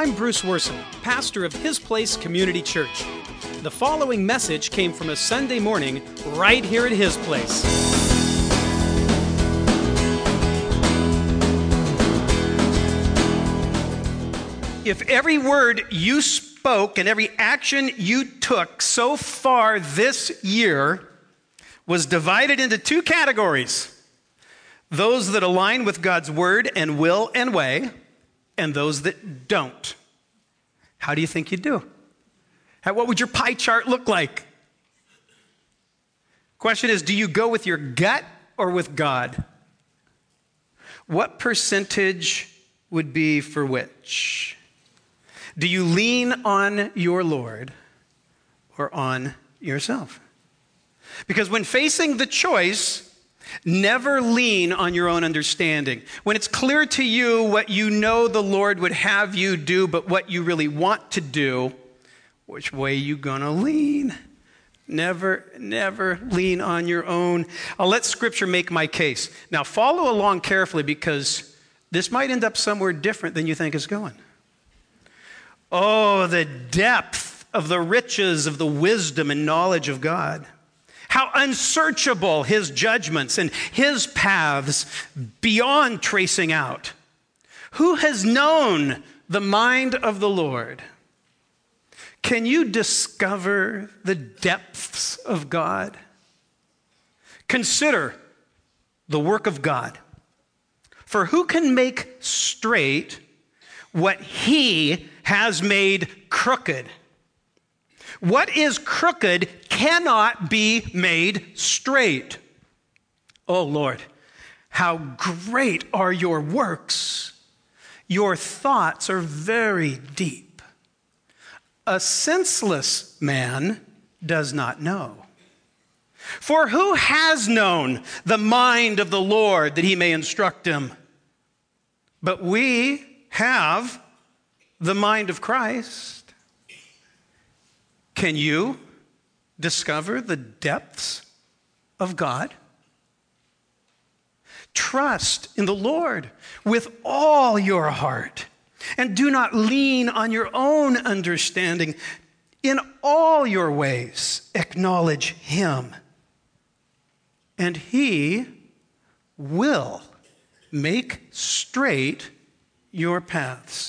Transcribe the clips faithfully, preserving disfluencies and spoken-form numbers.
I'm Bruce Worson, pastor of His Place Community Church. The following message came from a Sunday morning right here at His Place. If every word you spoke and every action you took so far this year was divided into two categories, those that align with God's word and will and way, and those that don't, how do you think you'd do? How, what would your pie chart look like? Question is, do you go with your gut or with God? What percentage would be for which? Do you lean on your Lord or on yourself? Because when facing the choice, never lean on your own understanding. When it's clear to you what you know the Lord would have you do, but what you really want to do, which way you gonna lean? Never, never lean on your own. I'll let Scripture make my case. Now follow along carefully because this might end up somewhere different than you think it's going. Oh, the depth of the riches of the wisdom and knowledge of God. How unsearchable His judgments and His paths beyond tracing out. Who has known the mind of the Lord? Can you discover the depths of God? Consider the work of God. For who can make straight what He has made crooked? What is crooked cannot be made straight. Oh Lord, how great are your works. Your thoughts are very deep. A senseless man does not know. For who has known the mind of the Lord that he may instruct him? But we have the mind of Christ. Can you discover the depths of God? Trust in the Lord with all your heart, and do not lean on your own understanding. In all your ways, acknowledge Him, and He will make straight your paths.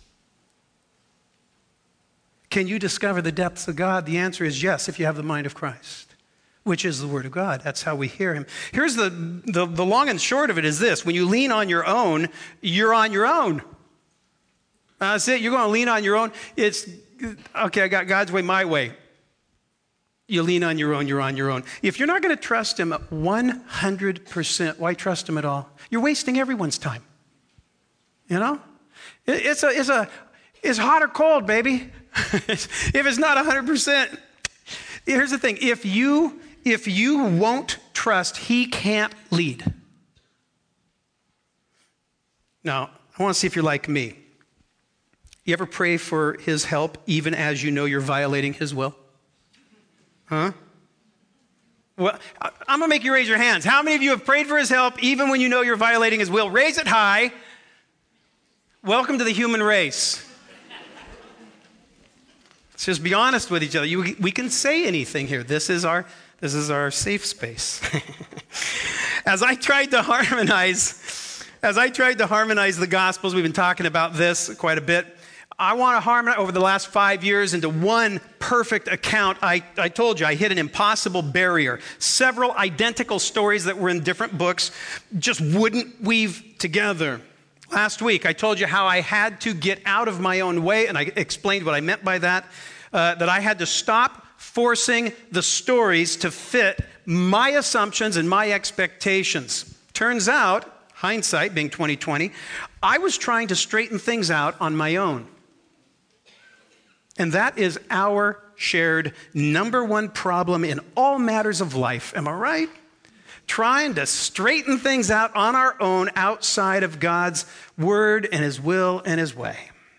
Can you discover the depths of God? The answer is yes, if you have the mind of Christ, which is the Word of God. That's how we hear Him. Here's the, the, the long and short of it is this. When you lean on your own, you're on your own. That's it. You're going to lean on your own. It's, okay, I got God's way, my way. You lean on your own, you're on your own. If you're not going to trust Him one hundred percent, why trust Him at all? You're wasting everyone's time. You know? It, it's a, it's a, it's hot or cold, baby. If it's not one hundred percent, here's the thing. If you, if you won't trust, He can't lead. Now, I want to see if you're like me. You ever pray for His help even as you know you're violating His will? Huh? Well, I'm going to make you raise your hands. How many of you have prayed for His help even when you know you're violating His will? Raise it high. Welcome to the human race. Let's just be honest with each other. You, we can say anything here. This is our, this is our safe space. As I tried to harmonize, as I tried to harmonize the Gospels, we've been talking about this quite a bit. I want to harmonize over the last five years into one perfect account. I, I told you I hit an impossible barrier. Several identical stories that were in different books just wouldn't weave together. Last week, I told you how I had to get out of my own way, and I explained what I meant by that, uh, that I had to stop forcing the stories to fit my assumptions and my expectations. Turns out, hindsight being twenty twenty, I was trying to straighten things out on my own. And that is our shared number one problem in all matters of life. Am I right? Trying to straighten things out on our own outside of God's word and His will and His way.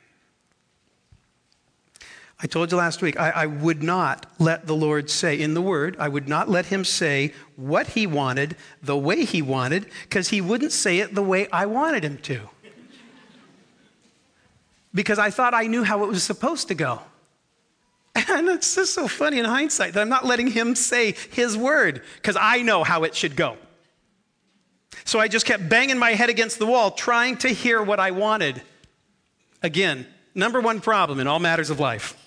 I told you last week, I, I would not let the Lord say in the word, I would not let Him say what He wanted, the way He wanted, because He wouldn't say it the way I wanted Him to. because I thought I knew how it was supposed to go. And it's just so funny in hindsight that I'm not letting him say his word because I know how it should go. So I just kept banging my head against the wall, trying to hear what I wanted. Again, number one problem in all matters of life.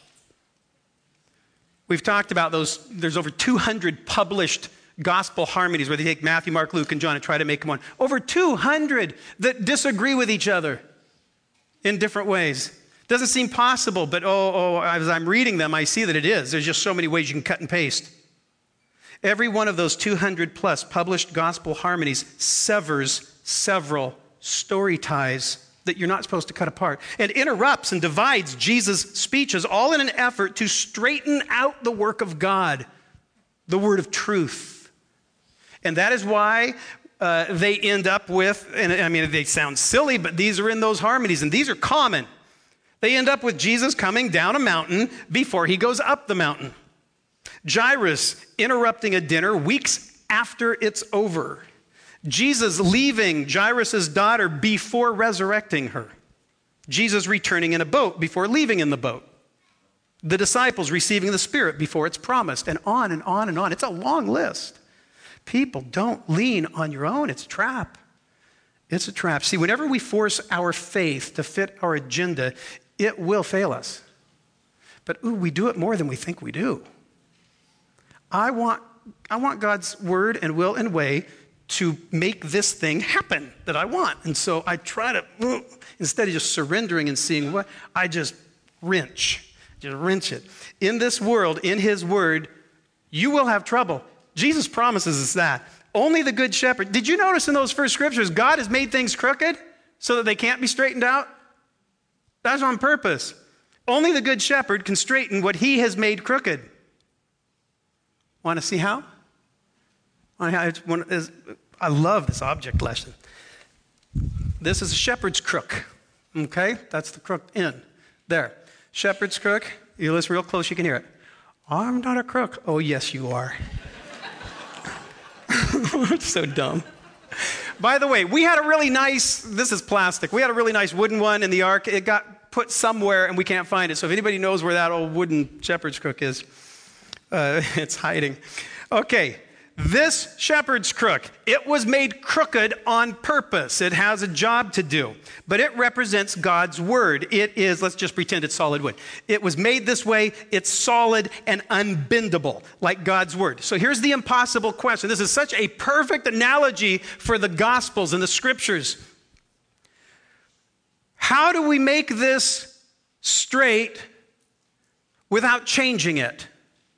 We've talked about those. There's over two hundred published gospel harmonies where they take Matthew, Mark, Luke, and John and try to make them one. Over two hundred that disagree with each other in different ways. Doesn't seem possible, but oh, oh, as I'm reading them, I see that it is. There's just so many ways you can cut and paste. Every one of those two hundred plus published gospel harmonies severs several story ties that you're not supposed to cut apart and interrupts and divides Jesus' speeches, all in an effort to straighten out the work of God, the word of truth. And that is why uh, they end up with, and I mean, they sound silly, but these are in those harmonies, and these are common. They end up with Jesus coming down a mountain before he goes up the mountain. Jairus interrupting a dinner weeks after it's over. Jesus leaving Jairus' daughter before resurrecting her. Jesus returning in a boat before leaving in the boat. The disciples receiving the Spirit before it's promised, and on and on and on. It's a long list. People, don't lean on your own. It's a trap. It's a trap. See, whenever we force our faith to fit our agenda, it will fail us. But ooh, we do it more than we think we do. I want, I want God's word and will and way to make this thing happen that I want. And so I try to, instead of just surrendering and seeing what, I just wrench, just wrench it. In this world, in his word, you will have trouble. Jesus promises us that. Only the good shepherd. Did you notice in those first scriptures, God has made things crooked so that they can't be straightened out? That's on purpose. Only the good shepherd can straighten what he has made crooked. Want to see how? I love this object lesson. This is a shepherd's crook. Okay? That's the crook in. There. Shepherd's crook. You listen real close, you can hear it. I'm not a crook. Oh, yes, you are. It's so dumb. By the way, we had a really nice, this is plastic, we had a really nice wooden one in the ark. It got put somewhere and we can't find it. So if anybody knows where that old wooden shepherd's crook is, uh, it's hiding. Okay, this shepherd's crook, it was made crooked on purpose. It has a job to do, but it represents God's word. It is, let's just pretend it's solid wood. It was made this way. It's solid and unbendable, like God's word. So here's the impossible question. This is such a perfect analogy for the Gospels and the Scriptures. How do we make this straight without changing it?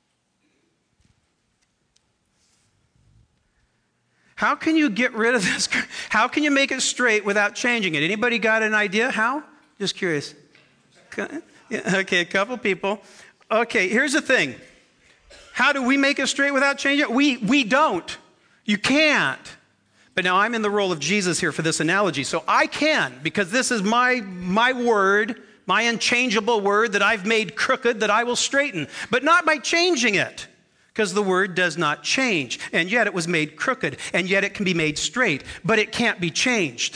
How can you get rid of this? How can you make it straight without changing it? Anybody got an idea how? Just curious. Okay, a couple people. Okay, here's the thing. How do we make it straight without changing it? We, we don't. You can't. But now I'm in the role of Jesus here for this analogy. So I can, because this is my, my word, my unchangeable word that I've made crooked that I will straighten. But not by changing it. Because the word does not change, and yet it was made crooked, and yet it can be made straight, but it can't be changed.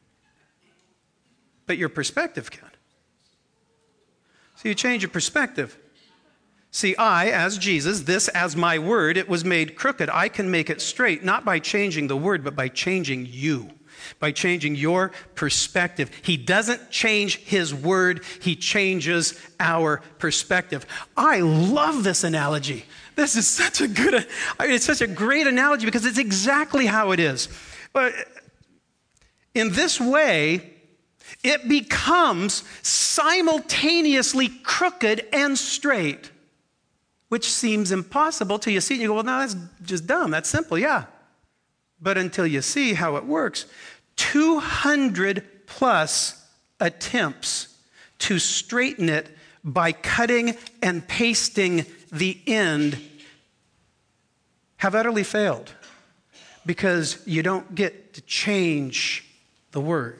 But your perspective can. So you change your perspective. See, I, as Jesus, this as my word, it was made crooked. I can make it straight, not by changing the word, but by changing you, by changing your perspective. He doesn't change his word, he changes our perspective. I love this analogy. This is such a good, I mean, it's such a great analogy because it's exactly how it is. But in this way, it becomes simultaneously crooked and straight, which seems impossible till you see it and you go, well, no, that's just dumb. That's simple, yeah. But until you see how it works, two hundred plus attempts to straighten it by cutting and pasting the end have utterly failed because you don't get to change the word.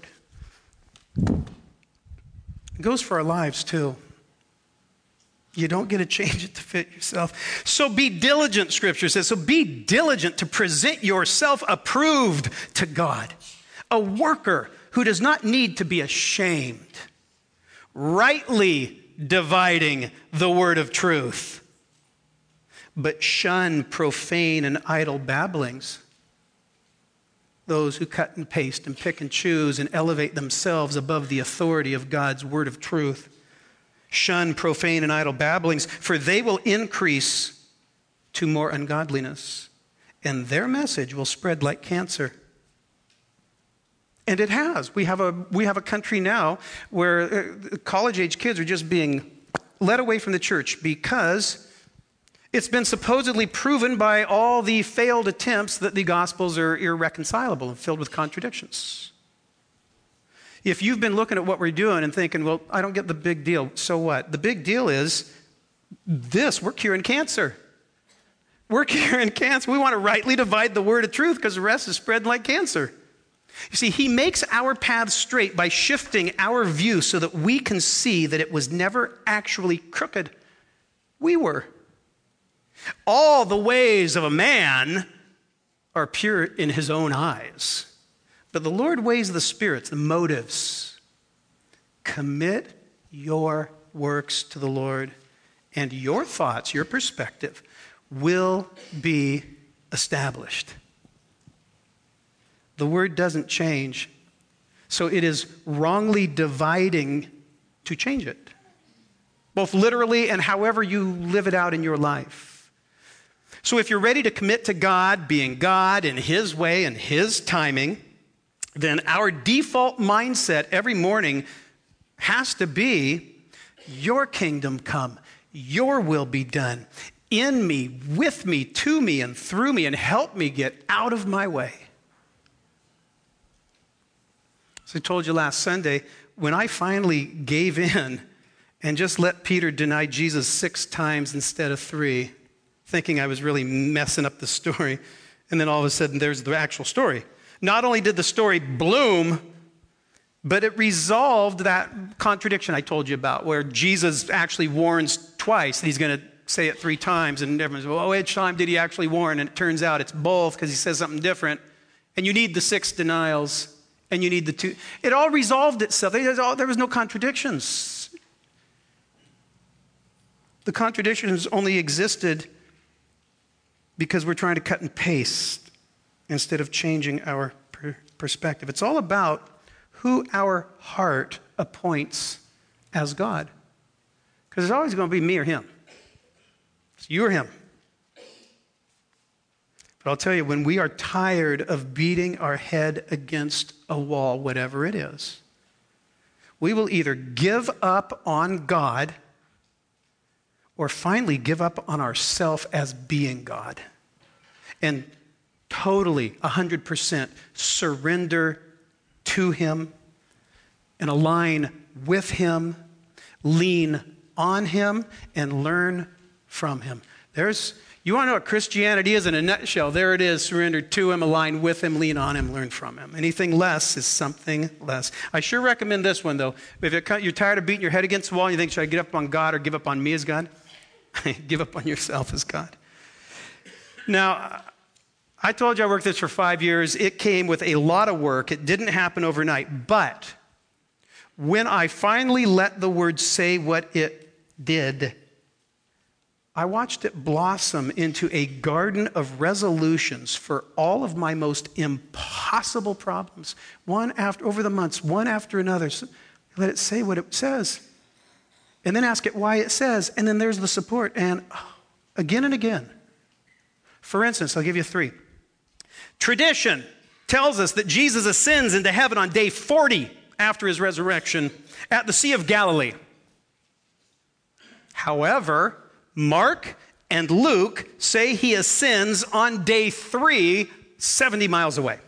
It goes for our lives too. You don't get to change it to fit yourself. So be diligent, Scripture says. So be diligent to present yourself approved to God, a worker who does not need to be ashamed, rightly dividing the word of truth. But shun profane and idle babblings, those who cut and paste and pick and choose and elevate themselves above the authority of God's word of truth. Shun profane and idle babblings, for they will increase to more ungodliness, and their message will spread like cancer. And it has. We have a, we have a country now where college-age kids are just being led away from the church because it's been supposedly proven by all the failed attempts that the Gospels are irreconcilable and filled with contradictions. If you've been looking at what we're doing and thinking, well, I don't get the big deal, so what? The big deal is this: we're curing cancer. We're curing cancer. We want to rightly divide the word of truth because the rest is spreading like cancer. You see, he makes our paths straight by shifting our view so that we can see that it was never actually crooked. We were. All the ways of a man are pure in his own eyes. But the Lord weighs the spirits, the motives. Commit your works to the Lord, and your thoughts, your perspective, will be established. The word doesn't change, so it is wrongly dividing to change it, both literally and however you live it out in your life. So if you're ready to commit to God being God in his way and his timing, then our default mindset every morning has to be, your kingdom come, your will be done, in me, with me, to me, and through me, and help me get out of my way. As I told you last Sunday, when I finally gave in and just let Peter deny Jesus six times instead of three, thinking I was really messing up the story, and then all of a sudden there's the actual story. Not only did the story bloom, but it resolved that contradiction I told you about, where Jesus actually warns twice that he's going to say it three times, and everyone's, well, which time did he actually warn? And it turns out it's both, because he says something different. And you need the six denials, and you need the two. It all resolved itself. There was no contradictions. The contradictions only existed because we're trying to cut and paste instead of changing our per- perspective. It's all about who our heart appoints as God. Because it's always going to be me or him. It's you or him. But I'll tell you, when we are tired of beating our head against a wall, whatever it is, we will either give up on God or finally give up on ourselves as being God and totally, one hundred percent surrender to him and align with him, lean on him, and learn from him. There's, you want to know what Christianity is in a nutshell? There it is, surrendered to him, align with him, lean on him, learn from him. Anything less is something less. I sure recommend this one, though. If you're tired of beating your head against the wall and you think, should I give up on God or give up on me as God? Give up on yourself as God. Now, I told you I worked this for five years. It came with a lot of work. It didn't happen overnight. But when I finally let the word say what it did, I watched it blossom into a garden of resolutions for all of my most impossible problems. One after, over the months, one after another. So let it say what it says. And then ask it why it says. And then there's the support. And oh, again and again. For instance, I'll give you three. Tradition tells us that Jesus ascends into heaven on day forty after his resurrection at the Sea of Galilee. However, Mark and Luke say he ascends on day three, seventy miles away.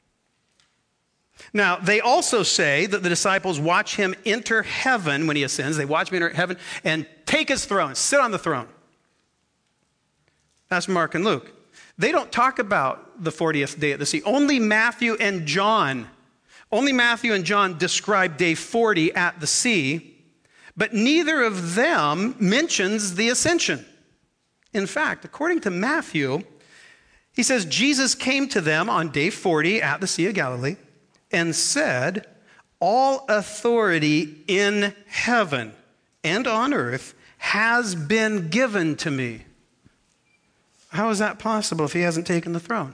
Now, they also say that the disciples watch him enter heaven when he ascends. They watch him enter heaven and take his throne, sit on the throne. That's Mark and Luke. They don't talk about the fortieth day at the sea. Only Matthew and John, only Matthew and John describe day forty at the sea, but neither of them mentions the ascension. In fact, according to Matthew, he says Jesus came to them on day forty at the Sea of Galilee and said, all authority in heaven and on earth has been given to me. How is that possible if he hasn't taken the throne?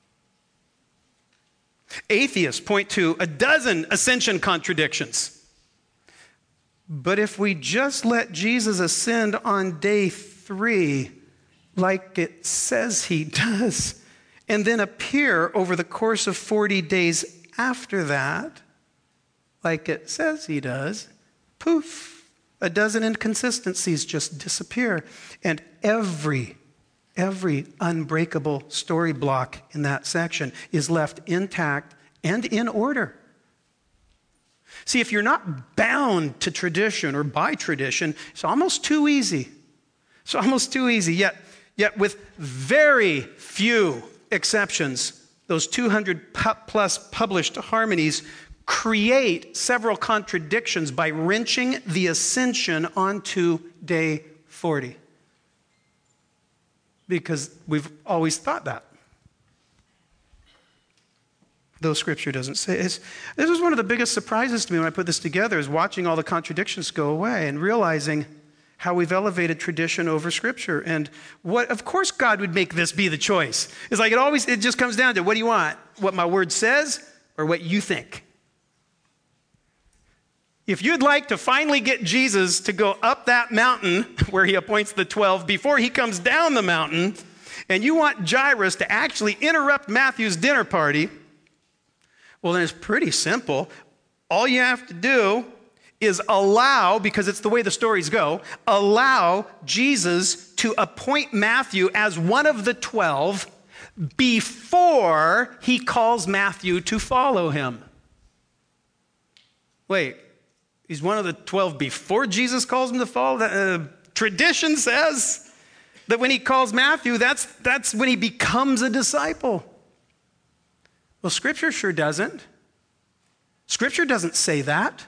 Atheists point to a dozen ascension contradictions. But if we just let Jesus ascend on day three, like it says he does, and then appear over the course of forty days after that, like it says he does, poof, a dozen inconsistencies just disappear. And every, every unbreakable story block in that section is left intact and in order. See, if you're not bound to tradition or by tradition, it's almost too easy. It's almost too easy, yet, yet with very few exceptions, those two hundred plus published harmonies create several contradictions by wrenching the ascension onto day forty. Because we've always thought that. Though Scripture doesn't say it. This was one of the biggest surprises to me when I put this together, is watching all the contradictions go away and realizing how we've elevated tradition over Scripture. And what, of course, God would make this be the choice. It's like it always, it just comes down to, what do you want? What my word says or what you think? If you'd like to finally get Jesus to go up that mountain where he appoints the twelve before he comes down the mountain, and you want Jairus to actually interrupt Matthew's dinner party, well, then it's pretty simple. All you have to do is allow, because it's the way the stories go, allow Jesus to appoint Matthew as one of the twelve before he calls Matthew to follow him. Wait, he's one of the twelve before Jesus calls him to follow? Uh, tradition says that when he calls Matthew, that's, that's when he becomes a disciple. Well, Scripture sure doesn't. Scripture doesn't say that.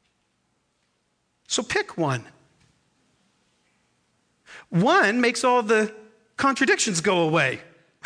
So pick one. One makes all the contradictions go away.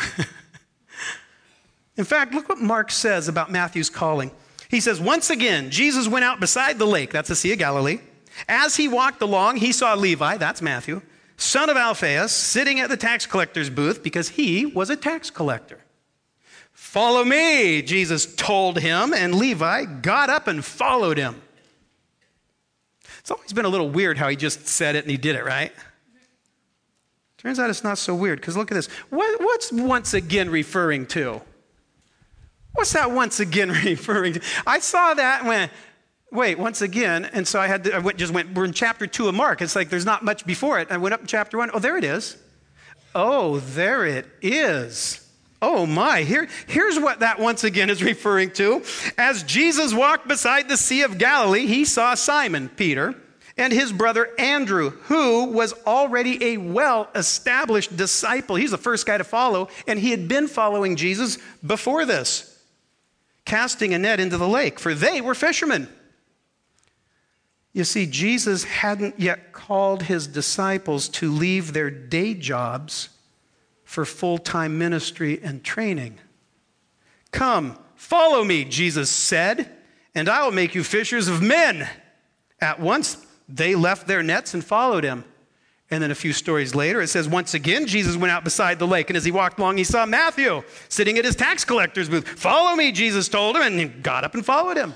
In fact, look what Mark says about Matthew's calling. He says, once again, Jesus went out beside the lake, that's the Sea of Galilee. As he walked along, he saw Levi, that's Matthew, son of Alphaeus, sitting at the tax collector's booth because he was a tax collector. Follow me, Jesus told him, and Levi got up and followed him. It's always been a little weird how he just said it and he did it, right? Turns out it's not so weird, because look at this. What, what's once again referring to? What's that once again referring to? I saw that and went, wait, once again, and so I had to, I went, just went, we're in chapter two of Mark. It's like there's not much before it. I went up in chapter one. Oh, there it is. Oh, there it is. Oh my, here, here's what that once again is referring to. As Jesus walked beside the Sea of Galilee, he saw Simon, Peter, and his brother Andrew, who was already a well-established disciple. He's the first guy to follow, and he had been following Jesus before this, casting a net into the lake, for they were fishermen. You see, Jesus hadn't yet called his disciples to leave their day jobs for full-time ministry and training. Come, follow me, Jesus said, and I will make you fishers of men. At once, they left their nets and followed him. And then a few stories later, it says, once again, Jesus went out beside the lake, and as he walked along, he saw Matthew sitting at his tax collector's booth. Follow me, Jesus told him, and he got up and followed him.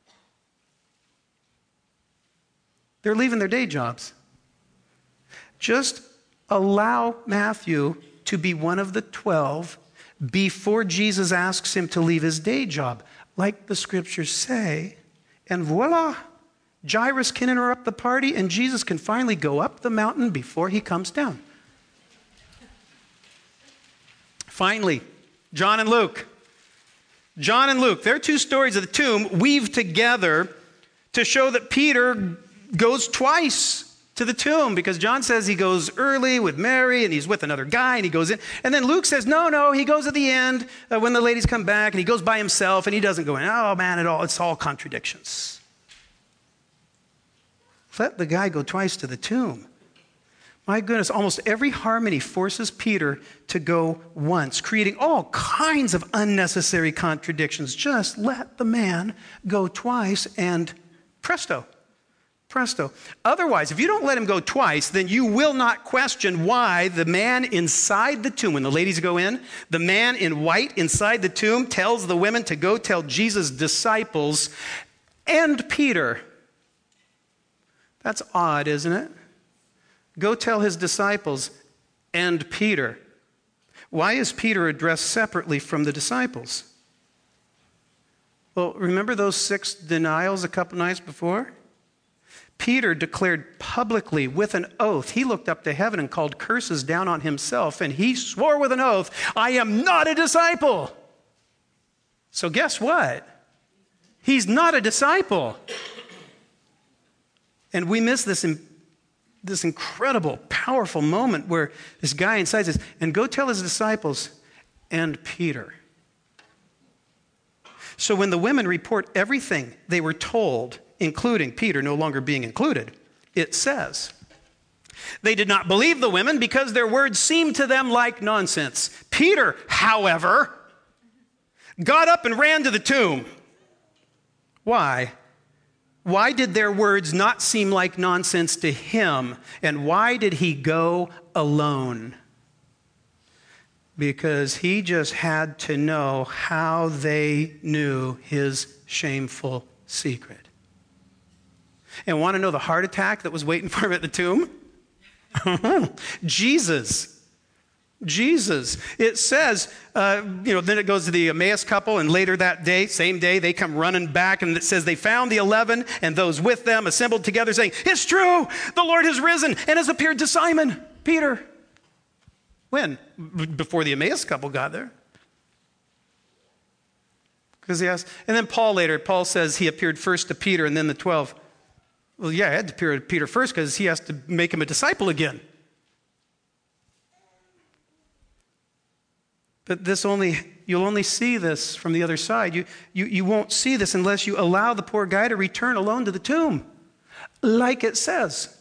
They're leaving their day jobs. Just allow Matthew to be one of the twelve before Jesus asks him to leave his day job, like the scriptures say, and voila, Jairus can interrupt the party and Jesus can finally go up the mountain before he comes down. Finally, John and Luke. John and Luke, their two stories of the tomb weave together to show that Peter goes twice to the tomb, because John says he goes early with Mary and he's with another guy and he goes in. And then Luke says, no, no, he goes at the end uh, when the ladies come back and he goes by himself and he doesn't go in. Oh man, it all, it's all contradictions. Let the guy go twice to the tomb. My goodness, almost every harmony forces Peter to go once, creating all kinds of unnecessary contradictions. Just let the man go twice and presto, presto. Otherwise, if you don't let him go twice, then you will not question why the man inside the tomb, when the ladies go in, the man in white inside the tomb tells the women to go tell Jesus' disciples and Peter. That's odd, isn't it? Go tell his disciples and Peter. Why is Peter addressed separately from the disciples? Well, remember those six denials a couple nights before? Peter declared publicly with an oath. He looked up to heaven and called curses down on himself, and he swore with an oath, I am not a disciple. So guess what? He's not a disciple. And we miss this, this incredible, powerful moment where this guy inside says, and go tell his disciples and Peter. So when the women report everything they were told, including Peter no longer being included, it says, they did not believe the women because their words seemed to them like nonsense. Peter, however, got up and ran to the tomb. Why? Why did their words not seem like nonsense to him? And why did he go alone? Because he just had to know how they knew his shameful secret. And want to know the heart attack that was waiting for him at the tomb? Jesus. Jesus. It says, uh, you know, then it goes to the Emmaus couple, and later that day, same day, they come running back, and it says they found the eleven and those with them assembled together saying, it's true, the Lord has risen and has appeared to Simon, Peter. When? B- before the Emmaus couple got there. Because he asked, and then Paul later, Paul says he appeared first to Peter and then the twelve. Well, yeah, he had to appear to Peter first because he has to make him a disciple again. But this only, you'll only see this from the other side. You, you, you won't see this unless you allow the poor guy to return alone to the tomb, like it says.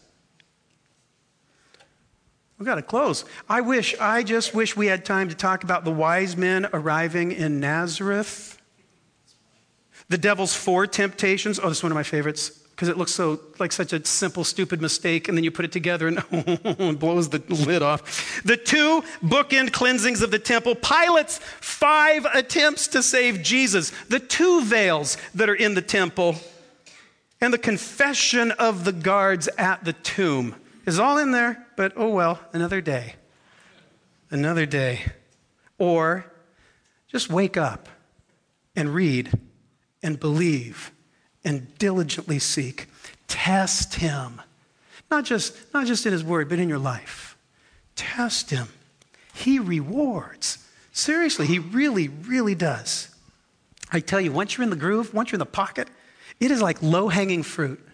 We've got to close. I wish, I just wish we had time to talk about the wise men arriving in Nazareth. The devil's four temptations. Oh, this is one of my favorites because it looks so like such a simple, stupid mistake, and then you put it together and it blows the lid off. The two bookend cleansings of the temple. Pilate's five attempts to save Jesus. The two veils that are in the temple. And the confession of the guards at the tomb is all in there, but oh well, another day. Another day. Or just wake up and read and believe and diligently seek. Test him. Not just, not just in his word, but in your life. Test him. He rewards. Seriously, he really, really does. I tell you, once you're in the groove, once you're in the pocket, it is like low-hanging fruit.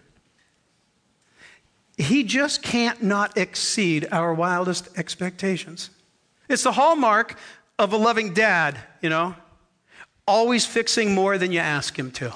He just can't not exceed our wildest expectations. It's the hallmark of a loving dad, you know, always fixing more than you ask him to.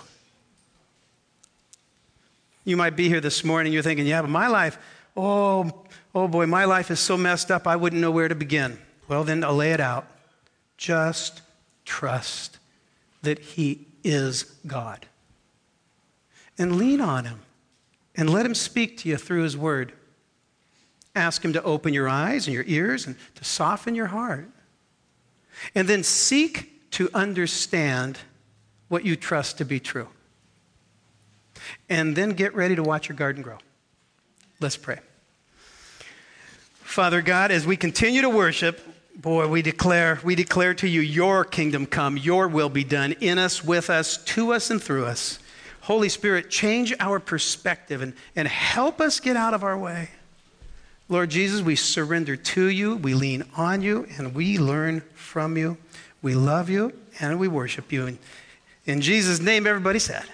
You might be here this morning, you're thinking, yeah, but my life, oh, oh boy, my life is so messed up, I wouldn't know where to begin. Well, then I'll lay it out. Just trust that he is God. And lean on him. And let him speak to you through his word. Ask him to open your eyes and your ears and to soften your heart. And then seek to understand what you trust to be true. And then get ready to watch your garden grow. Let's pray. Father God, as we continue to worship, boy, we declare, we declare to you, your kingdom come, your will be done in us, with us, to us, and through us. Holy Spirit, change our perspective and, and help us get out of our way. Lord Jesus, we surrender to you, we lean on you, and we learn from you. We love you, and we worship you. In, in Jesus' name, everybody said.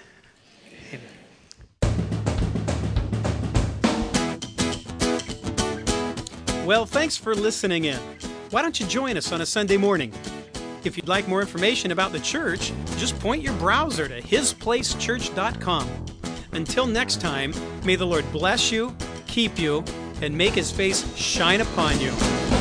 Well, thanks for listening in. Why don't you join us on a Sunday morning? If you'd like more information about the church, just point your browser to his place church dot com. Until next time, may the Lord bless you, keep you, and make his face shine upon you.